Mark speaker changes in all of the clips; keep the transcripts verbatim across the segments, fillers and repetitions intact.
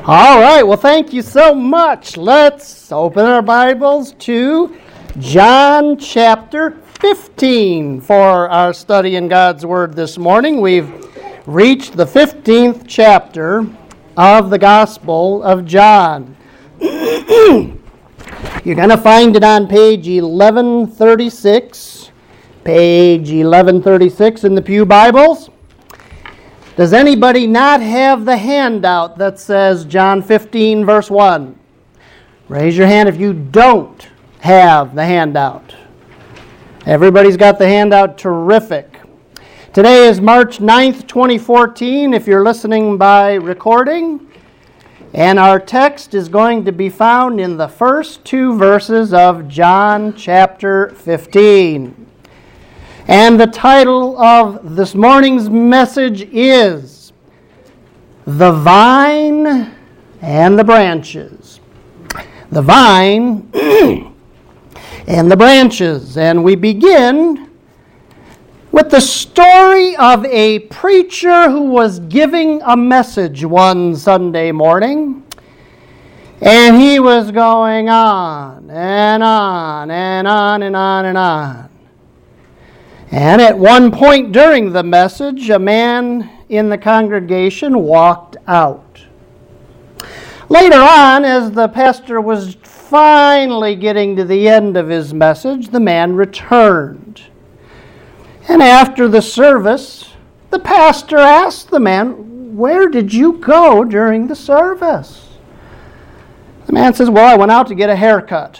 Speaker 1: All right, well, thank you so much. Let's open our Bibles to John chapter fifteen for our study in God's Word this morning. We've reached the fifteenth chapter of the Gospel of John. You're going to find it on page eleven thirty-six, page eleven thirty-six in the Pew Bibles. Does anybody not have the handout that says John fifteen, verse one? Raise your hand if you don't have the handout. Everybody's got the handout. Terrific. Today is March ninth, twenty fourteen, if you're listening by recording. And our text is going to be found in the first two verses of John chapter fifteen. And the title of this morning's message is The Vine and the Branches. The Vine and the Branches. And we begin with the story of a preacher who was giving a message one Sunday morning. And he was going on and on and on and on and on. And at one point during the message, a man in the congregation walked out. Later on, as the pastor was finally getting to the end of his message, the man returned. And after the service, the pastor asked the man, "Where did you go during the service?" The man says, "Well, I went out to get a haircut."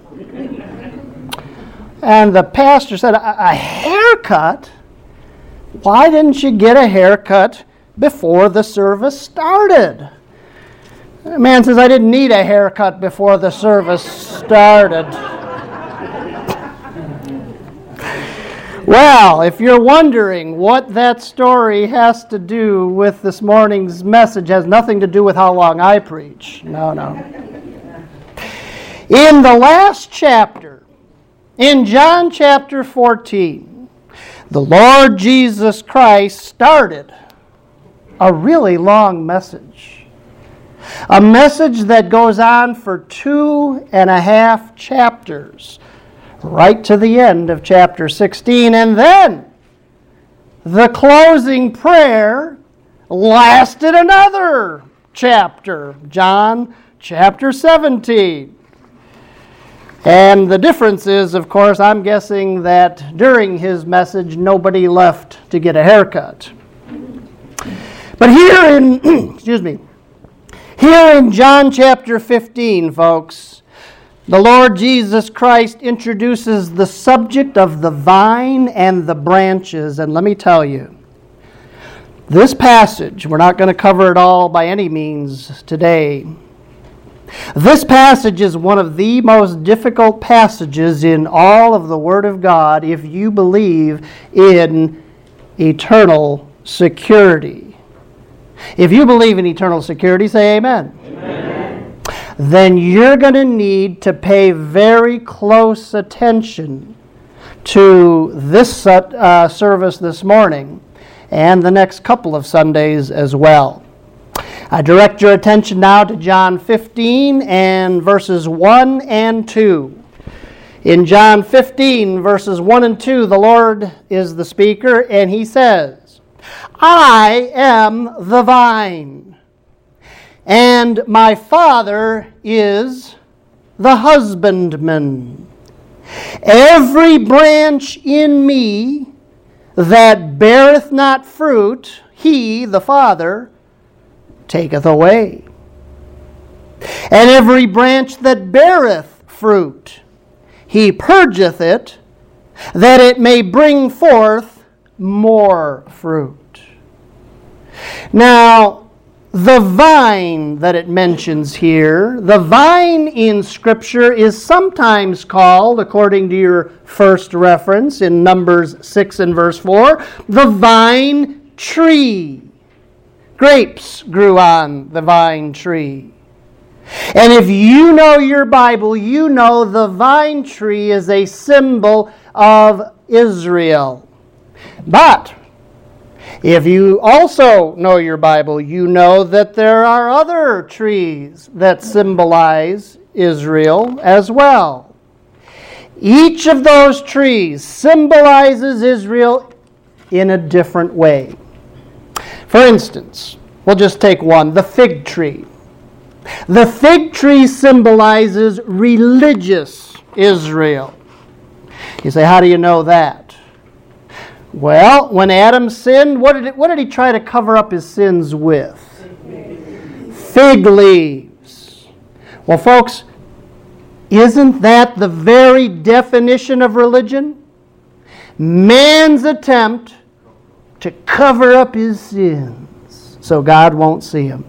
Speaker 1: And the pastor said, a, a haircut? Why didn't you get a haircut before the service started? The man says, "I didn't need a haircut before the service started." Well, if you're wondering what that story has to do with this morning's message, it has nothing to do with how long I preach. No, no. In the last chapter, in John chapter fourteen, the Lord Jesus Christ started a really long message. A message that goes on for two and a half chapters, right to the end of chapter sixteen. And then the closing prayer lasted another chapter, John chapter seventeen. And the difference is, of course, I'm guessing that during his message, nobody left to get a haircut. But here in, excuse me, here in John chapter fifteen, folks, the Lord Jesus Christ introduces the subject of the vine and the branches. And let me tell you, this passage, we're not going to cover it all by any means today. This passage is one of the most difficult passages in all of the Word of God if you believe in eternal security. If you believe in eternal security, say amen. Amen. Then you're going to need to pay very close attention to this uh, service this morning and the next couple of Sundays as well. I direct your attention now to John fifteen and verses one and two. In John fifteen, verses one and two, the Lord is the speaker, and he says, "I am the vine, and my Father is the husbandman. Every branch in me that beareth not fruit, he, the Father, taketh away. And every branch that beareth fruit, he purgeth it, that it may bring forth more fruit." Now, the vine that it mentions here, the vine in Scripture is sometimes called, according to your first reference in Numbers six and verse four, the vine tree. Grapes grew on the vine tree. And if you know your Bible, you know the vine tree is a symbol of Israel. But If you also know your Bible, you know that there are other trees that symbolize Israel as well. Each of those trees symbolizes Israel in a different way. For instance, we'll just take one, the fig tree. The fig tree symbolizes religious Israel. You say, how do you know that? Well, when Adam sinned, what did, it, what did he try to cover up his sins with? Fig leaves. Well, folks, isn't that the very definition of religion? Man's attempt to cover up his sins so God won't see them.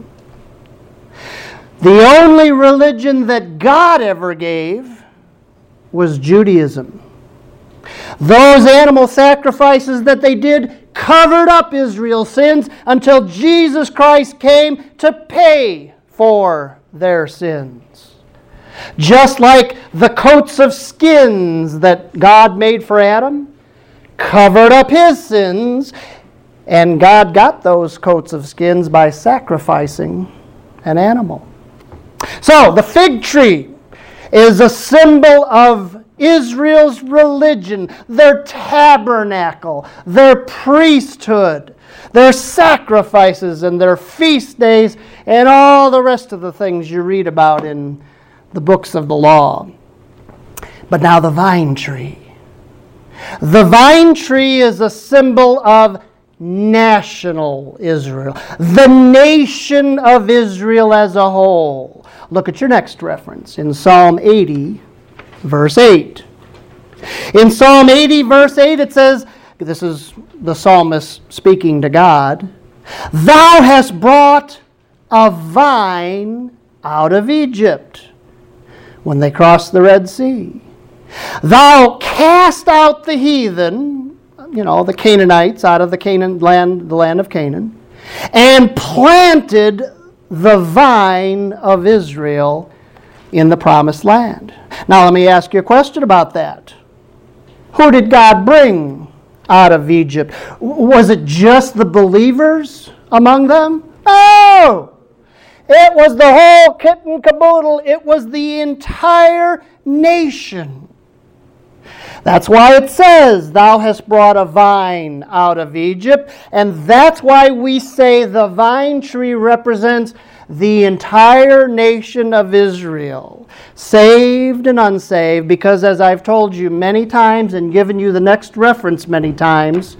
Speaker 1: The only religion that God ever gave was Judaism. Those animal sacrifices that they did covered up Israel's sins until Jesus Christ came to pay for their sins. Just like the coats of skins that God made for Adam covered up his sins, and God got those coats of skins by sacrificing an animal. So, the fig tree is a symbol of Israel's religion, their tabernacle, their priesthood, their sacrifices and their feast days, and all the rest of the things you read about in the books of the law. But now the vine tree. The vine tree is a symbol of national Israel, the nation of Israel as a whole. Look at your next reference in Psalm eighty, verse eight. In Psalm eighty, verse eight, it says, this is the psalmist speaking to God, "Thou hast brought a vine out of Egypt," when they crossed the Red Sea. "Thou cast out the heathen," you know, the Canaanites out of the Canaan land, the land of Canaan, "and planted the vine of Israel in the promised land." Now let me ask you a question about that. Who did God bring out of Egypt? Was it just the believers among them? No! It was the whole kit and caboodle. It was the entire nation. That's why it says, "Thou hast brought a vine out of Egypt." And that's why we say the vine tree represents the entire nation of Israel, saved and unsaved, because as I've told you many times and given you the next reference many times,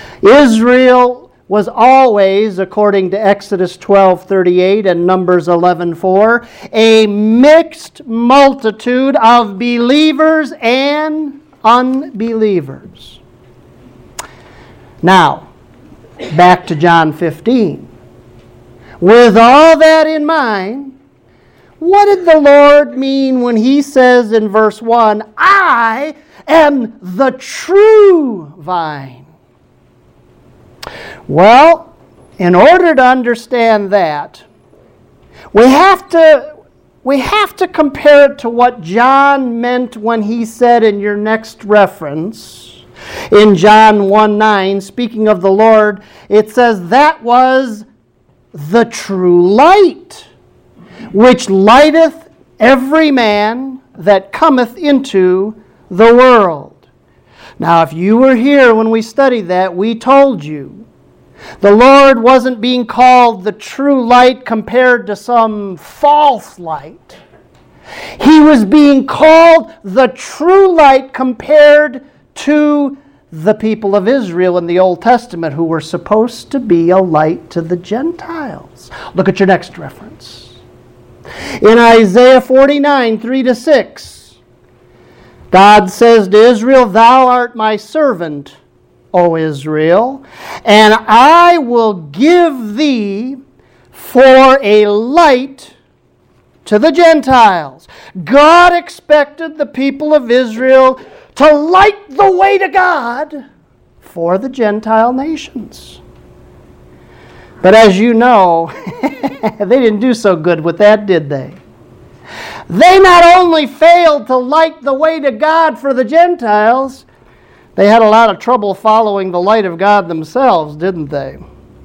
Speaker 1: Israel was always, according to Exodus twelve thirty-eight and Numbers eleven four, a mixed multitude of believers and unbelievers. Now, back to John fifteen. With all that in mind, what did the Lord mean when He says in verse one, "I am the true vine"? Well, in order to understand that, we have to we have to compare it to what John meant when he said in your next reference, in John one nine, speaking of the Lord, it says, "That was the true light, which lighteth every man that cometh into the world." Now, if you were here when we studied that, we told you the Lord wasn't being called the true light compared to some false light. He was being called the true light compared to the people of Israel in the Old Testament, who were supposed to be a light to the Gentiles. Look at your next reference. In Isaiah forty-nine, three to six, God says to Israel, "Thou art my servant, O Israel, and I will give thee for a light to the Gentiles." God expected the people of Israel to light the way to God for the Gentile nations. But as you know, they didn't do so good with that, did they? They not only failed to light the way to God for the Gentiles, They had a lot of trouble following the light of God themselves, didn't they?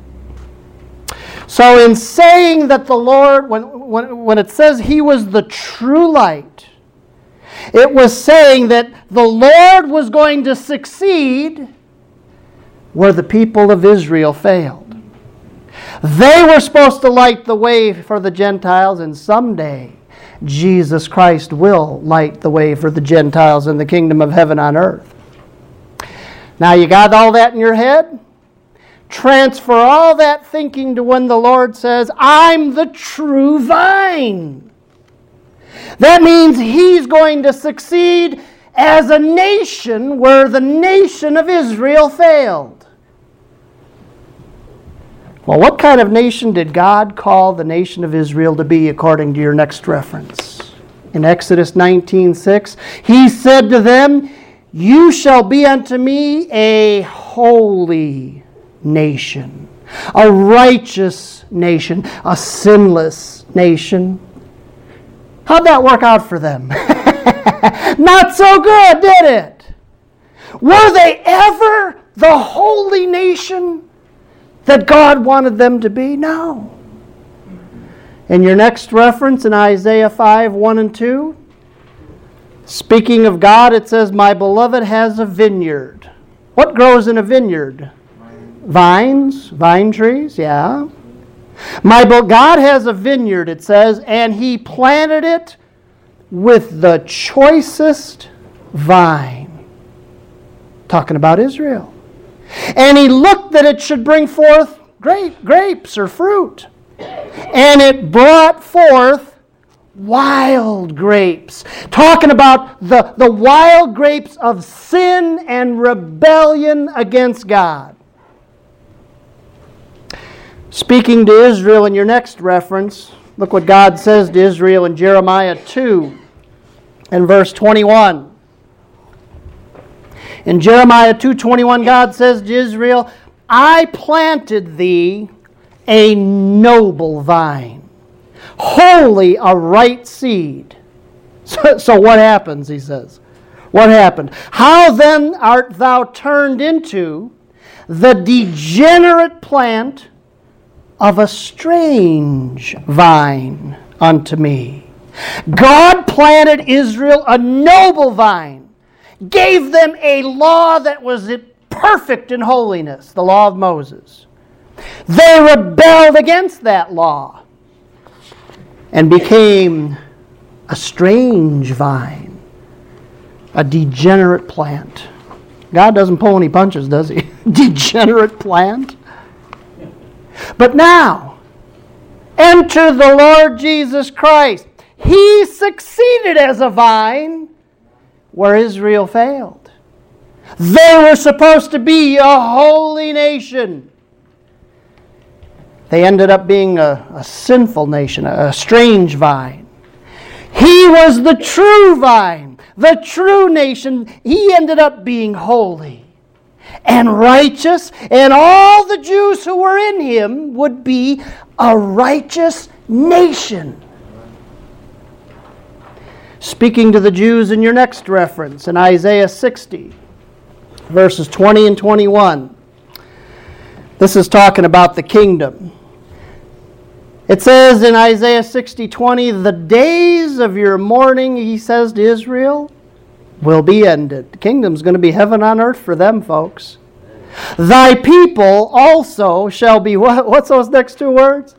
Speaker 1: So in saying that the Lord, when, when, when it says He was the true light, it was saying that the Lord was going to succeed where the people of Israel failed. They were supposed to light the way for the Gentiles, and someday Jesus Christ will light the way for the Gentiles in the kingdom of heaven on earth. Now you got all that in your head? Transfer all that thinking to when the Lord says, I'm the true vine. That means He's going to succeed as a nation where the nation of Israel failed. Well, what kind of nation did God call the nation of Israel to be according to your next reference? In Exodus nineteen six, He said to them, you shall be unto me a holy nation, a righteous nation, a sinless nation. How'd that work out for them? Not so good, did it? Were they ever the holy nation that God wanted them to be? No. In your next reference in Isaiah five, one and two, speaking of God, it says, my beloved has a vineyard. What grows in a vineyard? Vines, vine trees, yeah. My God has a vineyard, it says, and He planted it with the choicest vine. Talking about Israel. And He looked that it should bring forth grape, grapes or fruit. And it brought forth wild grapes. Talking about the, the wild grapes of sin and rebellion against God. Speaking to Israel in your next reference, look what God says to Israel in Jeremiah two and verse twenty-one. In Jeremiah two twenty-one, God says to Israel, I planted thee a noble vine, wholly a right seed. So, so what happens, he says? What happened? How then art thou turned into the degenerate plant of a strange vine unto me? God planted Israel a noble vine, gave them a law that was perfect in holiness, the law of Moses. They rebelled against that law and became a strange vine, a degenerate plant. God doesn't pull any punches, does He? Degenerate plant. But now, enter the Lord Jesus Christ. He succeeded as a vine where Israel failed. They were supposed to be a holy nation. They ended up being a, a sinful nation, a, a strange vine. He was the true vine, the true nation. He ended up being holy and righteous, and all the Jews who were in Him would be a righteous nation. Speaking to the Jews in your next reference, in Isaiah sixty, verses twenty and twenty-one. This is talking about the kingdom. It says in Isaiah sixty twenty, the days of your mourning, He says to Israel, will be ended. The kingdom's going to be heaven on earth for them, folks. Thy people also shall be, what, what's those next two words?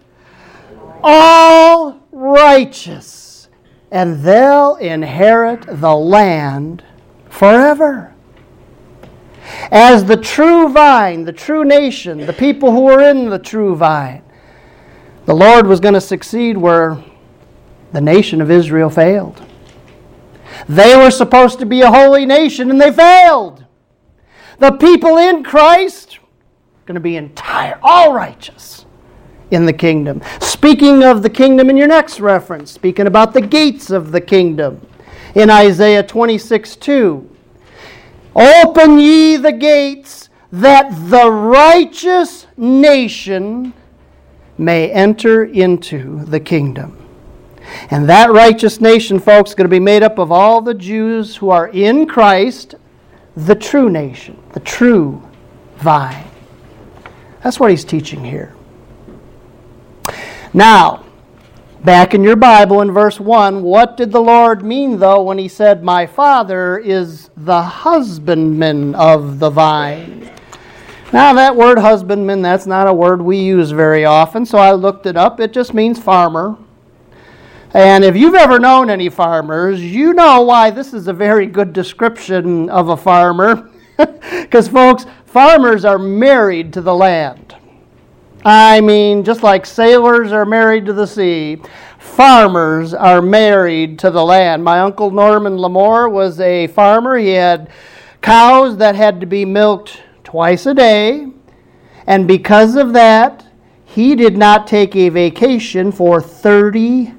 Speaker 1: All righteous, and they'll inherit the land forever. As the true vine, the true nation, the people who were in the true vine, the Lord was going to succeed where the nation of Israel failed. They were supposed to be a holy nation, and they failed. The people in Christ are going to be entire, all righteous in the kingdom. Speaking of the kingdom in your next reference, speaking about the gates of the kingdom, in Isaiah twenty-six two, open ye the gates, that the righteous nation may enter into the kingdom. And that righteous nation, folks, is going to be made up of all the Jews who are in Christ, the true nation, the true vine. That's what he's teaching here. Now, back in your Bible in verse one, what did the Lord mean, though, when he said, my Father is the husbandman of the vine? Now, that word husbandman, that's not a word we use very often, so I looked it up. It just means farmer. And if you've ever known any farmers, you know why this is a very good description of a farmer. Because, folks, farmers are married to the land. I mean, just like sailors are married to the sea, farmers are married to the land. My Uncle Norman Lamore was a farmer. He had cows that had to be milked twice a day. And because of that, he did not take a vacation for thirty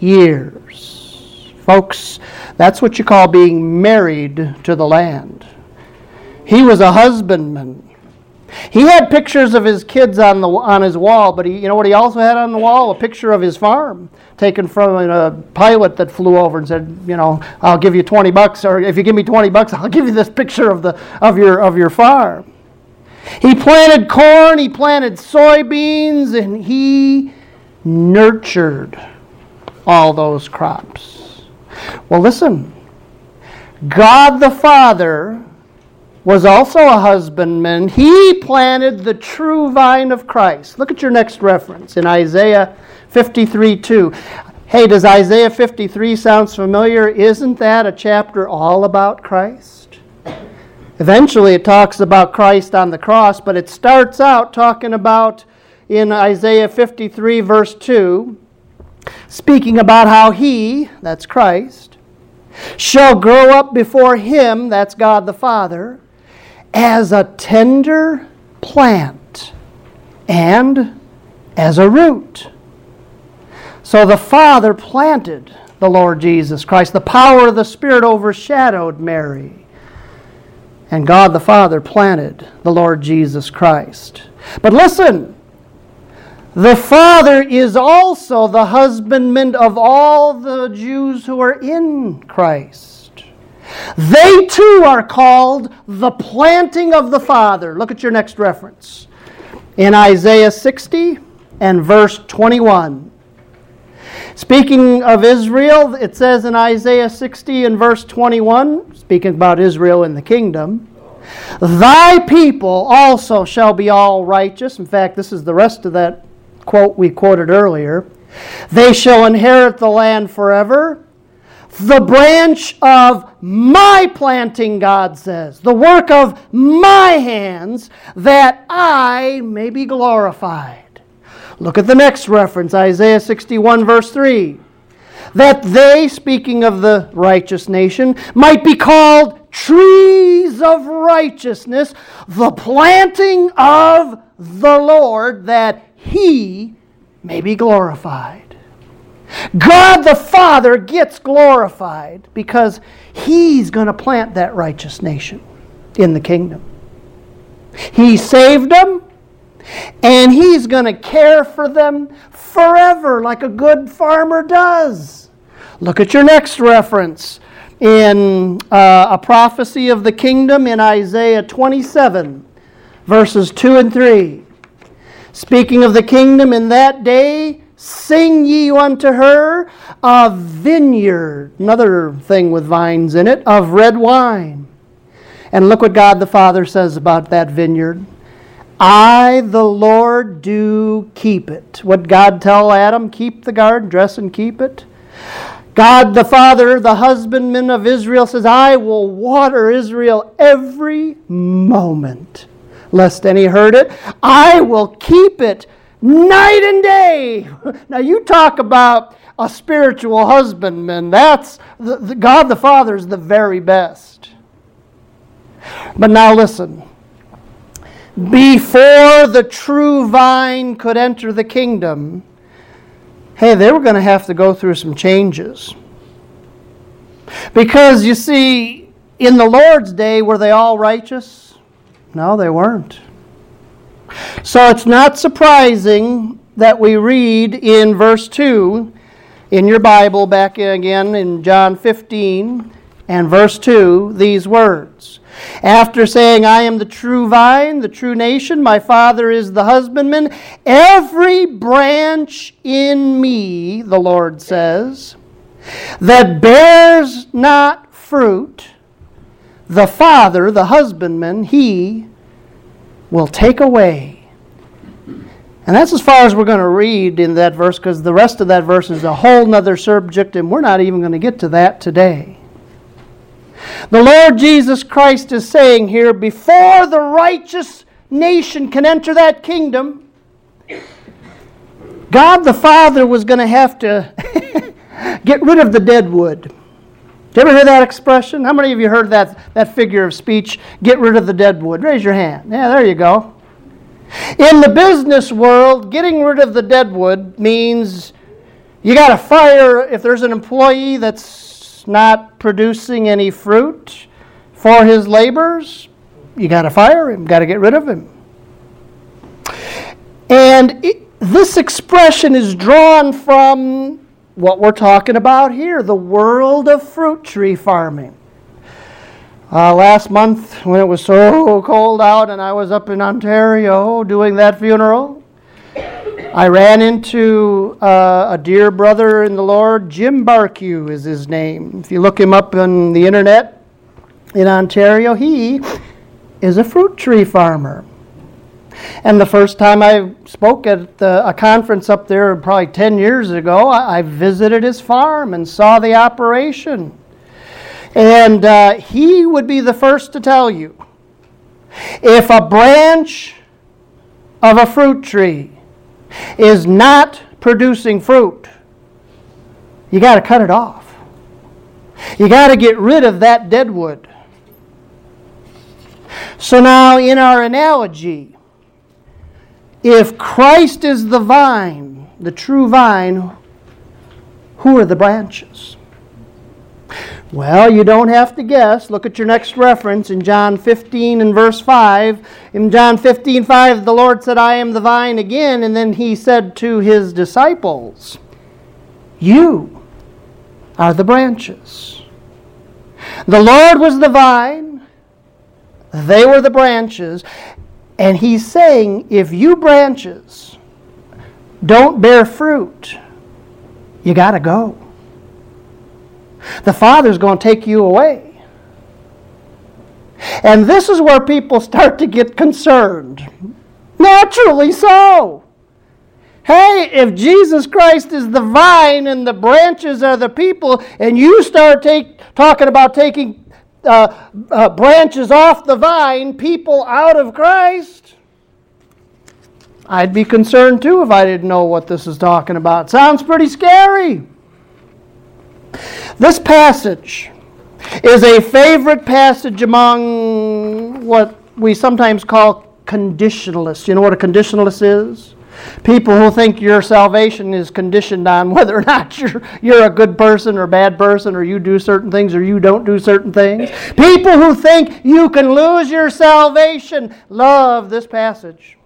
Speaker 1: years. Folks, that's what you call being married to the land. He was a husbandman. He had pictures of his kids on the on his wall, but he, you know what he also had on the wall? A picture of his farm, taken from a pilot that flew over and said, you know, I'll give you twenty bucks, or if you give me twenty bucks, I'll give you this picture of the of your of your farm. He planted corn, he planted soybeans, and he nurtured all those crops. Well, listen, God the Father was also a husbandman. He planted the true vine of Christ. Look at your next reference in Isaiah fifty-three two. Hey, does Isaiah fifty-three sound familiar? Isn't that a chapter all about Christ? Eventually it talks about Christ on the cross, but it starts out talking about, in Isaiah fifty-three verse two, speaking about how he, that's Christ, shall grow up before him, that's God the Father, as a tender plant and as a root. So the Father planted the Lord Jesus Christ. The power of the Spirit overshadowed Mary. And God the Father planted the Lord Jesus Christ. But listen, the Father is also the husbandman of all the Jews who are in Christ. They too are called the planting of the Father. Look at your next reference. In Isaiah sixty and verse twenty-one. Speaking of Israel, it says in Isaiah sixty and verse twenty-one, speaking about Israel in the kingdom, thy people also shall be all righteous. In fact, this is the rest of that quote we quoted earlier. They shall inherit the land forever. The branch of my planting, God says, the work of my hands, that I may be glorified. Look at the next reference, Isaiah sixty-one, verse three. That they, speaking of the righteous nation, might be called trees of righteousness, the planting of the Lord, that He may be glorified. God the Father gets glorified because He's going to plant that righteous nation in the kingdom. He saved them, and He's going to care for them forever like a good farmer does. Look at your next reference in uh, a prophecy of the kingdom in Isaiah twenty-seven, verses two and three. Speaking of the kingdom, in that day, sing ye unto her a vineyard, another thing with vines in it, of red wine. And look what God the Father says about that vineyard. I, the Lord, do keep it. What God tell Adam? Keep the garden, dress and keep it. God the Father, the husbandman of Israel, says, I will water Israel every moment, lest any hurt it. I will keep it night and day. Now you talk about a spiritual husbandman. That's the, the, God the Father is the very best. But now listen. Before the true vine could enter the kingdom, hey, they were going to have to go through some changes. Because you see, in the Lord's day, were they all righteous? No, they weren't. So it's not surprising that we read in verse two in your Bible, back again in John fifteen, And verse two, these words. After saying, I am the true vine, the true nation, my Father is the husbandman, every branch in me, the Lord says, that bears not fruit, the Father, the husbandman, He will take away. And that's as far as we're going to read in that verse, because the rest of that verse is a whole nother subject, and we're not even going to get to that today. The Lord Jesus Christ is saying here, before the righteous nation can enter that kingdom, God the Father was going to have to get rid of the dead wood. Did you ever hear that expression? How many of you heard that, that figure of speech, get rid of the dead wood? Raise your hand. Yeah, there you go. In the business world, getting rid of the dead wood means you got to fire if there's an employee that's not producing any fruit for his labors. You got to fire him, got to get rid of him. And it, this expression is drawn from what we're talking about here, the world of fruit tree farming. Uh, last month, when it was so cold out and I was up in Ontario doing that funeral, I ran into uh, a dear brother in the Lord. Jim Barkew is his name. If you look him up on the internet in Ontario, he is a fruit tree farmer. And the first time I spoke at the, a conference up there, probably ten years ago, I, I visited his farm and saw the operation. And uh, he would be the first to tell you, if a branch of a fruit tree is not producing fruit, you got to cut it off. You got to get rid of that dead wood. So now in our analogy, if Christ is the vine, the true vine, who are the branches? Well, you don't have to guess. Look at your next reference in John fifteen and verse five. In John fifteen five, the Lord said, I am the vine again. And then He said to His disciples, you are the branches. The Lord was the vine. They were the branches. And He's saying, if you branches don't bear fruit, you got to go. The Father's going to take you away. And this is where people start to get concerned. Naturally so. Hey, if Jesus Christ is the vine and the branches are the people, and you start take, talking about taking uh, uh, branches off the vine, people out of Christ, I'd be concerned too if I didn't know what this is talking about. Sounds pretty scary. This passage is a favorite passage among what we sometimes call conditionalists. You know what a conditionalist is? People who think your salvation is conditioned on whether or not you're, you're a good person or a bad person, or you do certain things or you don't do certain things. People who think you can lose your salvation love this passage.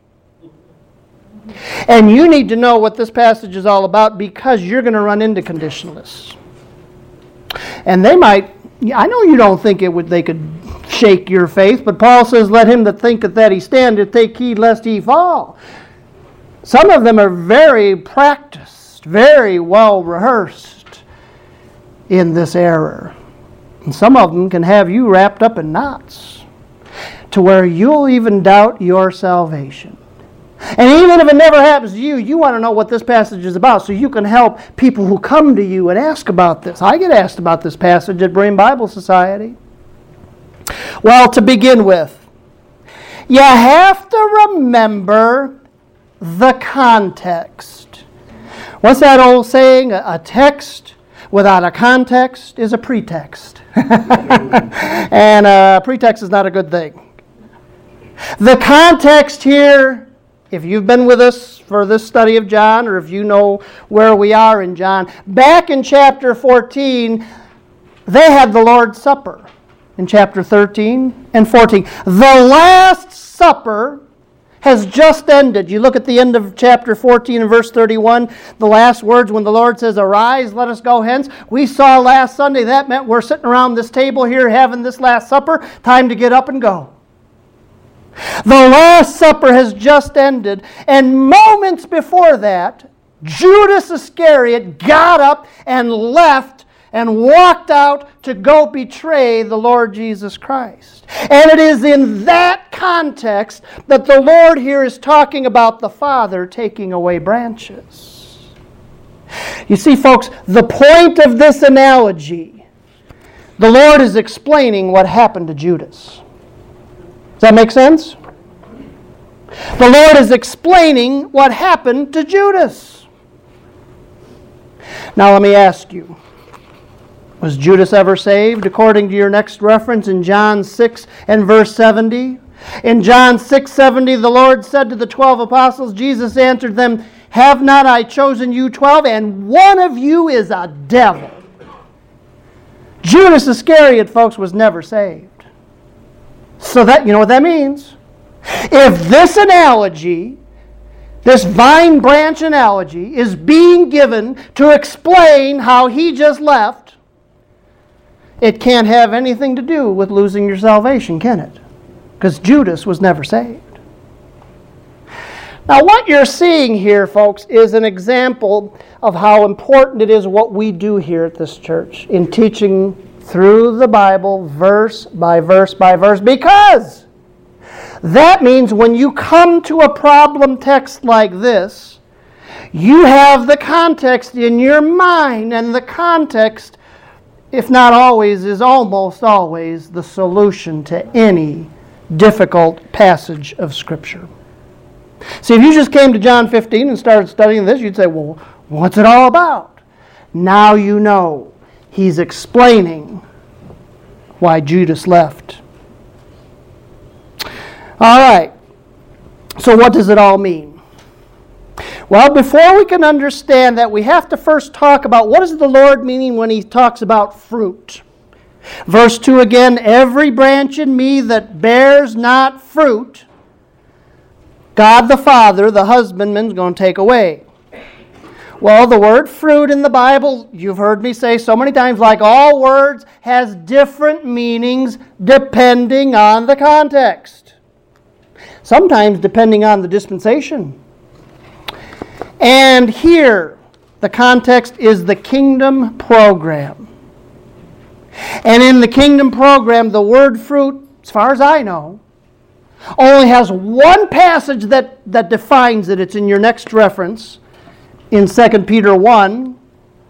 Speaker 1: And you need to know what this passage is all about, because you're going to run into conditionalists. And they might, I know you don't think it would. They could shake your faith, but Paul says, let him that thinketh that he standeth take heed lest he fall. Some of them are very practiced, very well rehearsed in this error. And some of them can have you wrapped up in knots to where you'll even doubt your salvation. And even if it never happens to you, you want to know what this passage is about so you can help people who come to you and ask about this. I get asked about this passage at Brain Bible Society. Well, to begin with, you have to remember the context. What's that old saying? A text without a context is a pretext. And a pretext is not a good thing. The context here, if you've been with us for this study of John, or if you know where we are in John, back in chapter fourteen, they had the Lord's Supper in chapter thirteen and fourteen. The Last Supper has just ended. You look at the end of chapter fourteen and verse thirty-one, the last words when the Lord says, "Arise, let us go hence." We saw last Sunday that meant we're sitting around this table here having this Last Supper. Time to get up and go. The Last Supper has just ended, and moments before that, Judas Iscariot got up and left and walked out to go betray the Lord Jesus Christ. And it is in that context that the Lord here is talking about the Father taking away branches. You see, folks, the point of this analogy, the Lord is explaining what happened to Judas. Does that make sense? The Lord is explaining what happened to Judas. Now let me ask you, was Judas ever saved? According to your next reference in John six and verse seventy. In John six seventy, the Lord said to the twelve apostles, Jesus answered them, "Have not I chosen you twelve, and one of you is a devil?" Judas Iscariot, folks, was never saved. So that, you know what that means? If this analogy, this vine branch analogy, is being given to explain how he just left, it can't have anything to do with losing your salvation, can it? Because Judas was never saved. Now, what you're seeing here, folks, is an example of how important it is what we do here at this church in teaching through the Bible, verse by verse by verse, because that means when you come to a problem text like this, you have the context in your mind, and the context, if not always, is almost always the solution to any difficult passage of Scripture. See, if you just came to John fifteen and started studying this, you'd say, well, what's it all about? Now you know. He's explaining why Judas left. All right. So what does it all mean? Well, before we can understand that, we have to first talk about what is the Lord meaning when he talks about fruit. Verse two again, every branch in me that bears not fruit, God the Father, the husbandman, is going to take away. Well, the word fruit in the Bible, you've heard me say so many times, like all words, has different meanings depending on the context. Sometimes depending on the dispensation. And here, the context is the kingdom program. And in the kingdom program, the word fruit, as far as I know, only has one passage that, that defines it. It's in your next reference, in Second Peter one,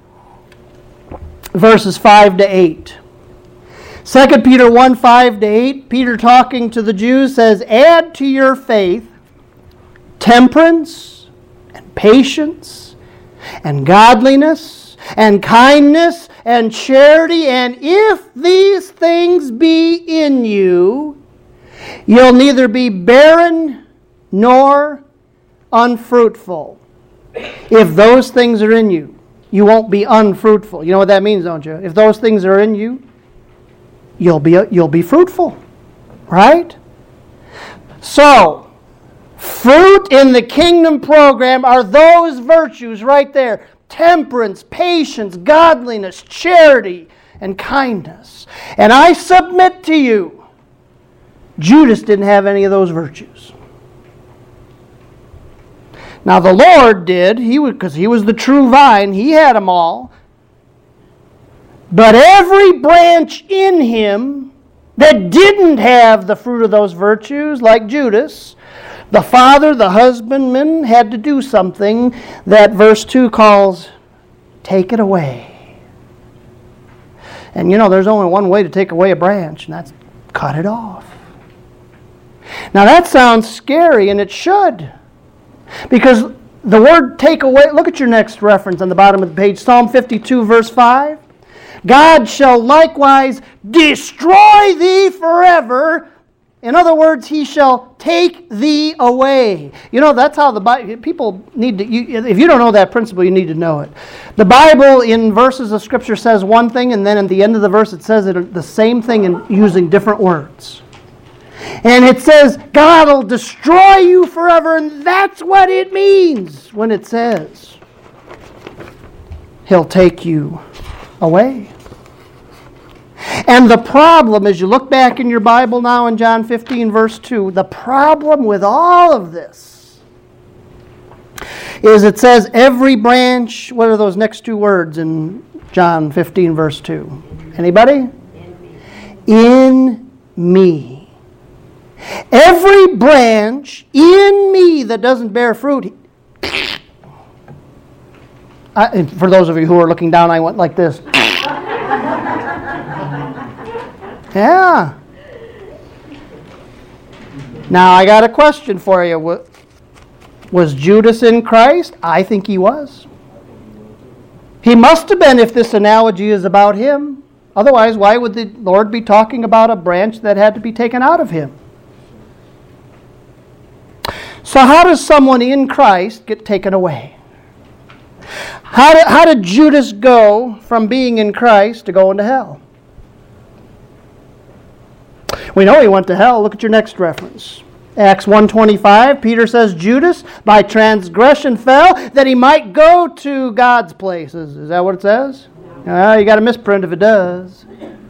Speaker 1: verses five to eight. Second Peter one, five to eight, Peter talking to the Jews says, add to your faith temperance and patience and godliness and kindness and charity, and if these things be in you, you'll neither be barren nor unfruitful. If those things are in you, you won't be unfruitful. You know what that means, don't you? If those things are in you, you'll be you'll be fruitful, right? So, fruit in the kingdom program are those virtues right there: temperance, patience, godliness, charity, and kindness. And I submit to you, Judas didn't have any of those virtues. Now the Lord did, he would, because he was the true vine, he had them all. But every branch in him that didn't have the fruit of those virtues, like Judas, the father, the husbandman, had to do something that verse two calls, take it away. And you know, there's only one way to take away a branch, and that's cut it off. Now that sounds scary, and it should. Because the word take away, look at your next reference on the bottom of the page, Psalm fifty-two, verse five. God shall likewise destroy thee forever. In other words, he shall take thee away. You know, that's how the Bible, people need to, you, if you don't know that principle, you need to know it. The Bible in verses of Scripture says one thing, and then at the end of the verse it says it, the same thing in using different words. And it says, God will destroy you forever, and that's what it means when it says, He'll take you away. And the problem, as you look back in your Bible now in John fifteen, verse two, the problem with all of this is it says every branch, what are those next two words in John fifteen, verse two? Anybody? In me. Every branch in me that doesn't bear fruit. I, for those of you who are looking down, I went like this. Yeah. Now I got a question for you. Was Judas in Christ? I think he was. He must have been if this analogy is about him. Otherwise, why would the Lord be talking about a branch that had to be taken out of him? So how does someone in Christ get taken away? How did, how did Judas go from being in Christ to going to hell? We know he went to hell. Look at your next reference. Acts one twenty-five, Peter says, Judas by transgression fell that he might go to God's places. Is that what it says? Well, you got a misprint if it does.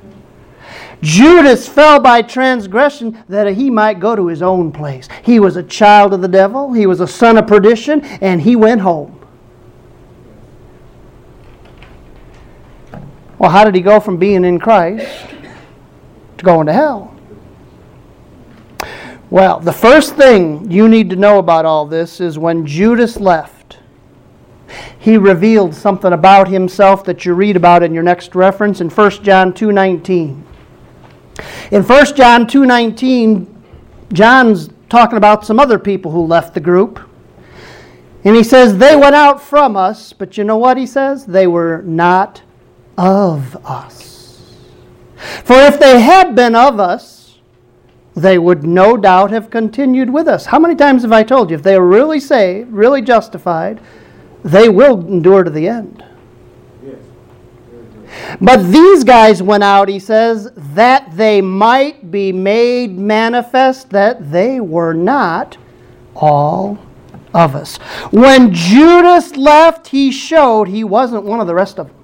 Speaker 1: Judas fell by transgression that he might go to his own place. He was a child of the devil. He was a son of perdition, and he went home. Well, how did he go from being in Christ to going to hell? Well, the first thing you need to know about all this is when Judas left, he revealed something about himself that you read about in your next reference in First John two nineteen. In First John two nineteen, John's talking about some other people who left the group. And he says, they went out from us, but you know what he says? They were not of us. For if they had been of us, they would no doubt have continued with us. How many times have I told you, if they are really saved, really justified, they will endure to the end. But these guys went out, he says, that they might be made manifest that they were not all of us. When Judas left, he showed he wasn't one of the rest of them.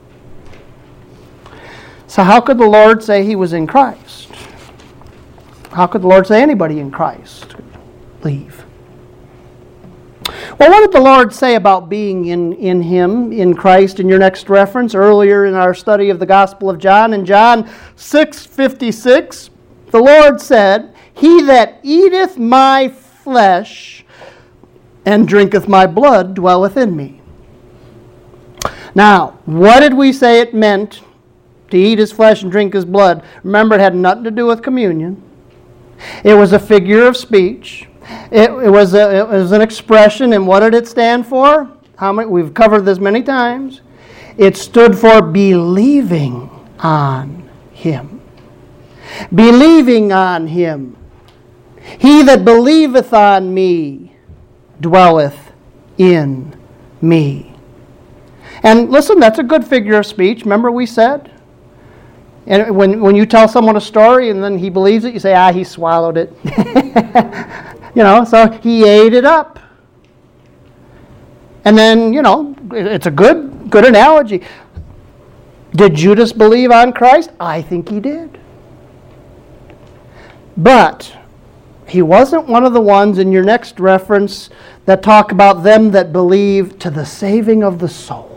Speaker 1: So how could the Lord say he was in Christ? How could the Lord say anybody in Christ leave? Well, what did the Lord say about being in, in Him, in Christ, in your next reference? Earlier in our study of the Gospel of John, in John six fifty-six, the Lord said, He that eateth my flesh and drinketh my blood dwelleth in me. Now, what did we say it meant to eat His flesh and drink His blood? Remember, it had nothing to do with communion. It was a figure of speech. It, it, was a, it was an expression, and what did it stand for? How many? We've covered this many times. It stood for believing on Him. Believing on Him. He that believeth on me dwelleth in me. And listen, that's a good figure of speech. Remember we said? And when, when you tell someone a story and then he believes it, you say, ah, he swallowed it. You know, so he ate it up. And then, you know, it's a good, good analogy. Did Judas believe on Christ? I think he did. But he wasn't one of the ones in your next reference that talk about them that believe to the saving of the soul.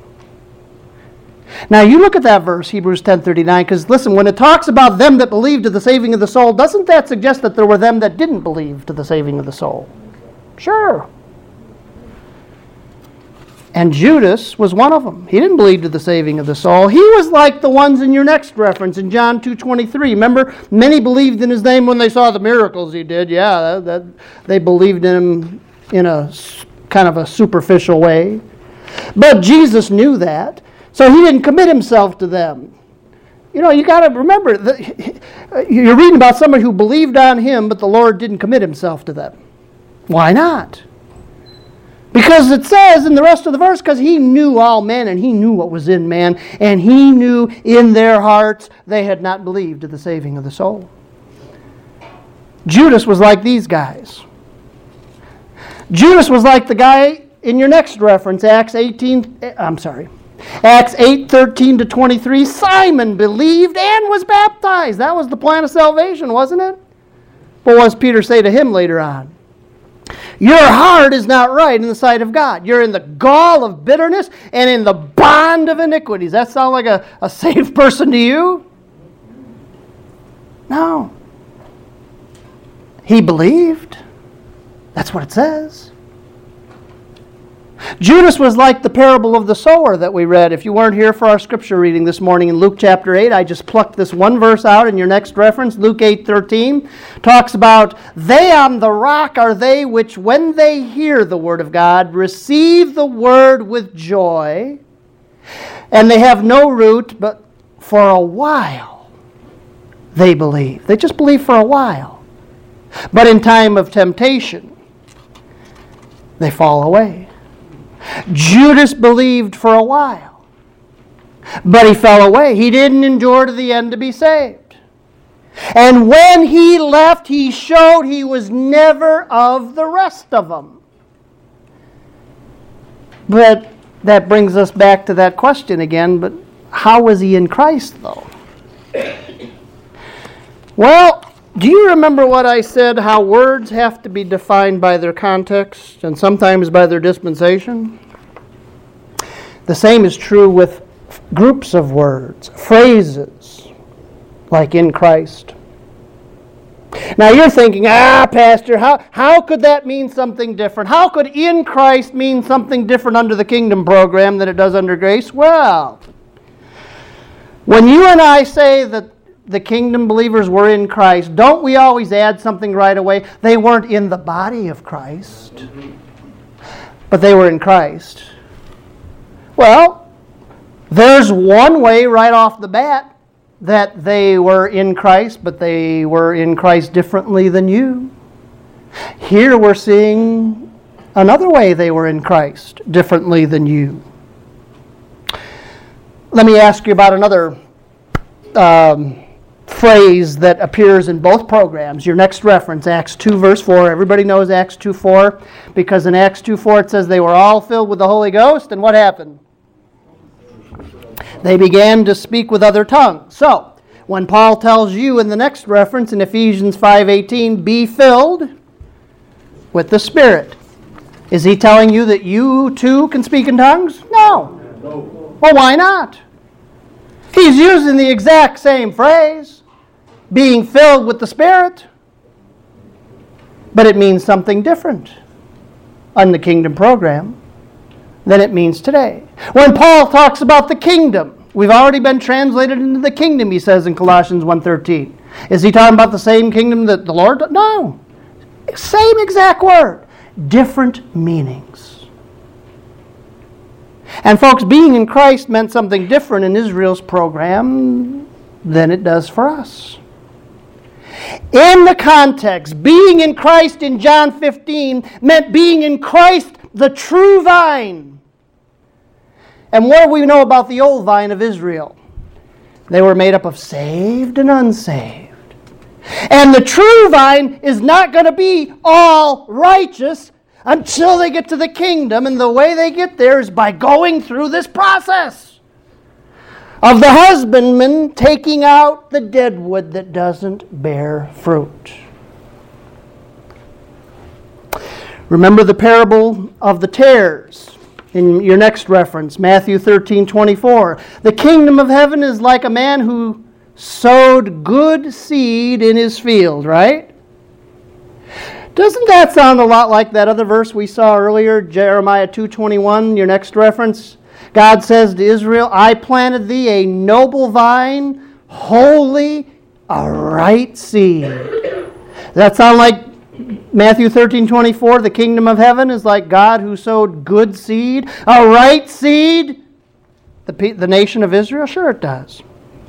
Speaker 1: Now you look at that verse, Hebrews ten thirty-nine, because listen, when it talks about them that believe to the saving of the soul, doesn't that suggest that there were them that didn't believe to the saving of the soul? Sure. And Judas was one of them. He didn't believe to the saving of the soul. He was like the ones in your next reference in John two twenty-three. Remember, many believed in His name when they saw the miracles He did. Yeah, that, that, they believed in Him in a kind of a superficial way. But Jesus knew that. So He didn't commit Himself to them. You know, you got to remember, that you're reading about somebody who believed on Him, but the Lord didn't commit Himself to them. Why not? Because it says in the rest of the verse, because He knew all men and He knew what was in man, and He knew in their hearts they had not believed to the saving of the soul. Judas was like these guys. Judas was like the guy in your next reference, Acts eighteen, I'm sorry, Acts eight, thirteen to twenty-three. Simon believed and was baptized. That was the plan of salvation, wasn't it? But what does Peter say to him later on? Your heart is not right in the sight of God. You're in the gall of bitterness and in the bond of iniquities. Does that sound like a, a saved person to you? No. He believed. That's what it says. Judas was like the parable of the sower that we read. If you weren't here for our scripture reading this morning in Luke chapter eight, I just plucked this one verse out in your next reference. Luke eight thirteen talks about, they on the rock are they which when they hear the word of God receive the word with joy, and they have no root, but for a while they believe. They just believe for a while. But in time of temptation, they fall away. Judas believed for a while, but he fell away. He didn't endure to the end to be saved. And when he left, he showed he was never of the rest of them. But that brings us back to that question again, but how was he in Christ, though? Well, do you remember what I said, how words have to be defined by their context and sometimes by their dispensation? The same is true with groups of words, phrases, like in Christ. Now you're thinking, ah, Pastor, how, how could that mean something different? How could in Christ mean something different under the kingdom program than it does under grace? Well, when you and I say that the kingdom believers were in Christ, don't we always add something right away? They weren't in the body of Christ, but they were in Christ. Well, there's one way right off the bat that they were in Christ, but they were in Christ differently than you. Here we're seeing another way they were in Christ differently than you. Let me ask you about another um, phrase that appears in both programs. Your next reference, Acts two, verse four. Everybody knows Acts two four, because in Acts two four it says they were all filled with the Holy Ghost, and what happened? They began to speak with other tongues. So, when Paul tells you in the next reference in Ephesians five eighteen, be filled with the Spirit, is he telling you that you too can speak in tongues? No. Well, why not? He's using the exact same phrase, being filled with the Spirit, but it means something different on the kingdom program than it means today. When Paul talks about the kingdom, we've already been translated into the kingdom, he says in Colossians one thirteen. Is he talking about the same kingdom that the Lord? No. Same exact word, different meanings. And folks, being in Christ meant something different in Israel's program than it does for us. In the context, being in Christ in John fifteen meant being in Christ, the true vine. And what do we know about the old vine of Israel? They were made up of saved and unsaved. And the true vine is not going to be all righteous until they get to the kingdom, and the way they get there is by going through this process of the husbandman taking out the dead wood that doesn't bear fruit. Remember the parable of the tares in your next reference, Matthew thirteen twenty-four. The kingdom of heaven is like a man who sowed good seed in his field, right? Doesn't that sound a lot like that other verse we saw earlier, Jeremiah two twenty-one, your next reference? God says to Israel, I planted thee a noble vine, holy, a right seed. Does that sound like Matthew thirteen twenty-four, the kingdom of heaven is like God who sowed good seed, a right seed? The, the nation of Israel? Sure it does.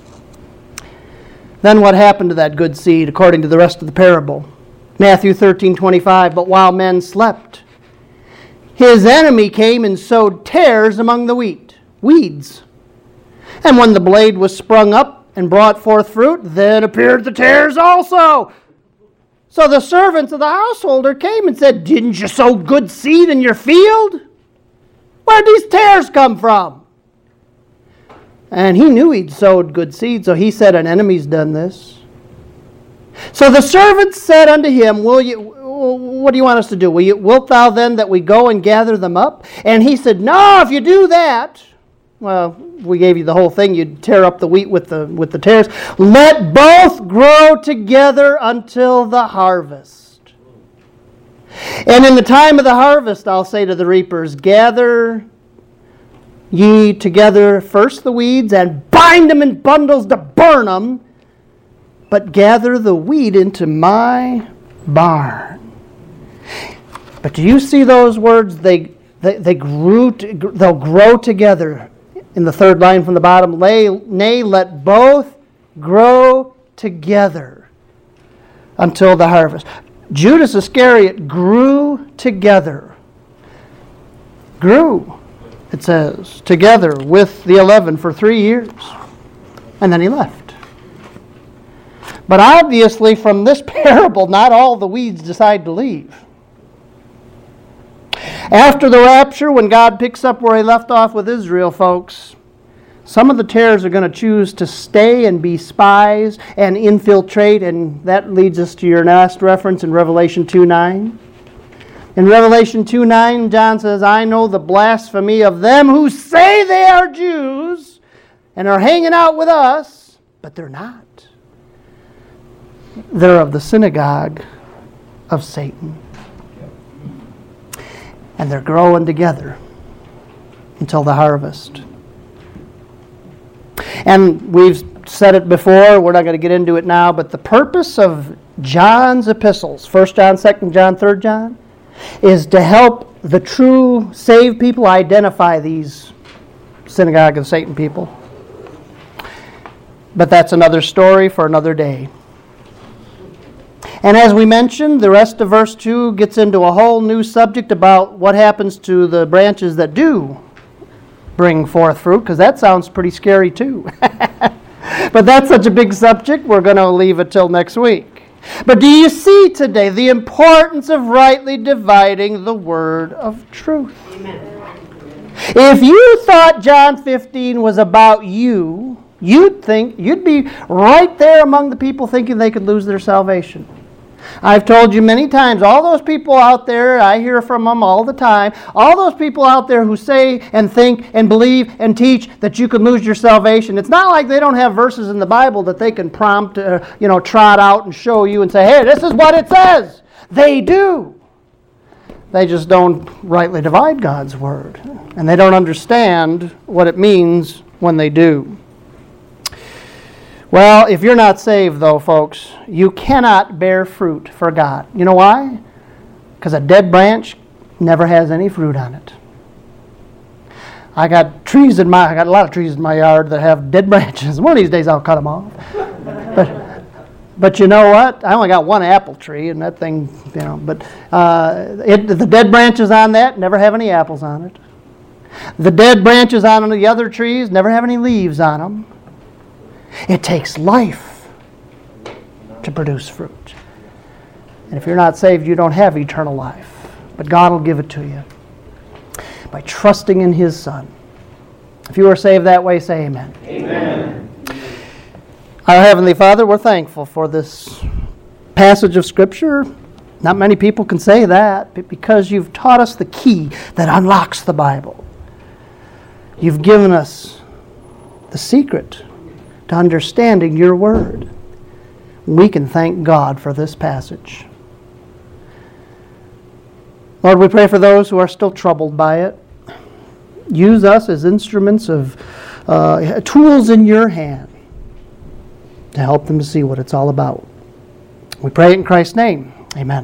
Speaker 1: Then what happened to that good seed according to the rest of the parable? Matthew thirteen twenty-five, but while men slept, his enemy came and sowed tares among the wheat, weeds. And when the blade was sprung up and brought forth fruit, then appeared the tares also. So the servants of the householder came and said, didn't you sow good seed in your field? Where'd these tares come from? And he knew he'd sowed good seed, so he said, an enemy's done this. So the servants said unto him, Will you, what do you want us to do? Will you, wilt thou then that we go and gather them up? And he said, no, if you do that, well, we gave you the whole thing. You'd tear up the wheat with the, with the tares. Let both grow together until the harvest. And in the time of the harvest, I'll say to the reapers, gather ye together first the weeds and bind them in bundles to burn them, but gather the wheat into my barn. But do you see those words? They they, they grew. To, they'll grow together. In the third line from the bottom, Lay, nay, let both grow together until the harvest. Judas Iscariot grew together. Grew, it says, together with the eleven for three years. And then he left. But obviously from this parable, not all the weeds decide to leave. After the rapture, when God picks up where he left off with Israel, folks, some of the tares are going to choose to stay and be spies and infiltrate, and that leads us to your last reference in Revelation two nine. In Revelation two nine, John says, I know the blasphemy of them who say they are Jews and are hanging out with us, but they're not. They're of the synagogue of Satan. And they're growing together until the harvest. And we've said it before, we're not going to get into it now, but the purpose of John's epistles, First John, Second John, Third John, is to help the true saved people identify these synagogue of Satan people. But that's another story for another day. And as we mentioned, the rest of verse two gets into a whole new subject about what happens to the branches that do bring forth fruit, because that sounds pretty scary too. But that's such a big subject, we're going to leave it till next week. But do you see today the importance of rightly dividing the word of truth? Amen. If you thought John fifteen was about you, you'd think you'd be right there among the people thinking they could lose their salvation. I've told you many times, all those people out there, I hear from them all the time, all those people out there who say and think and believe and teach that you can lose your salvation, it's not like they don't have verses in the Bible that they can prompt, uh, you know, trot out and show you and say, hey, this is what it says. They do. They just don't rightly divide God's word. And they don't understand what it means when they do. Well, if you're not saved, though, folks, you cannot bear fruit for God. You know why? Because a dead branch never has any fruit on it. I got trees in my, I got a lot of trees in my yard that have dead branches. One of these days I'll cut them off. But, but you know what? I only got one apple tree, and that thing, you know. But uh, it, the dead branches on that never have any apples on it. The dead branches on the other trees never have any leaves on them. It takes life to produce fruit. And if you're not saved, you don't have eternal life. But God will give it to you by trusting in His Son. If you are saved that way, say amen.
Speaker 2: Amen.
Speaker 1: Our Heavenly Father, we're thankful for this passage of Scripture. Not many people can say that, but because you've taught us the key that unlocks the Bible. You've given us the secret to understanding your word. We can thank God for this passage. Lord, we pray for those who are still troubled by it. Use us as instruments of uh, tools in your hand to help them to see what it's all about. We pray it in Christ's name. Amen.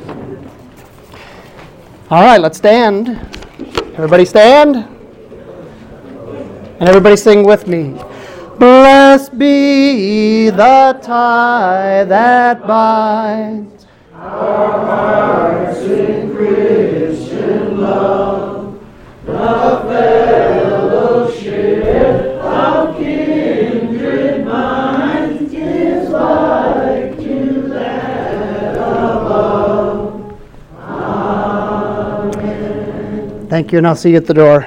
Speaker 1: All right, let's stand. Everybody stand. And everybody sing with me. Blessed be the tie that binds
Speaker 2: our hearts in Christian love, the fellowship of kindred minds is like to that of
Speaker 1: Thank you, and I'll see you at the door.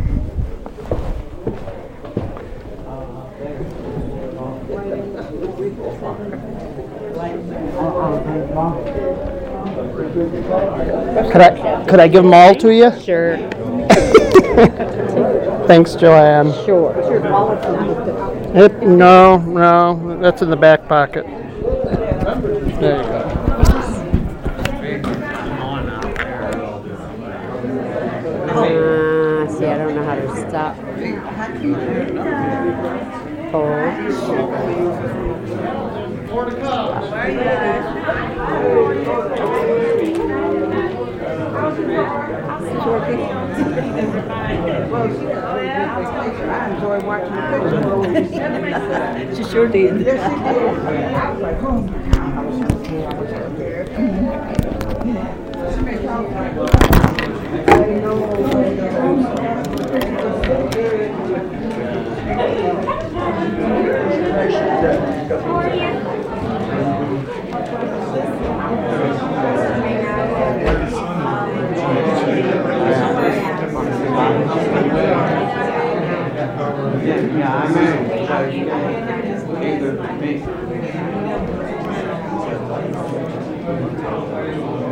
Speaker 1: Could I, could I give them all to you?
Speaker 3: Sure.
Speaker 1: Thanks, Joanne.
Speaker 3: Sure.
Speaker 1: It, no, no, that's in the back pocket. There you go.
Speaker 3: Uh, see, I don't know how to stop.
Speaker 4: I enjoy watching the pictures.
Speaker 3: She sure did.
Speaker 4: Yes, she did. I was like, oh my God, I was yeah, I mean,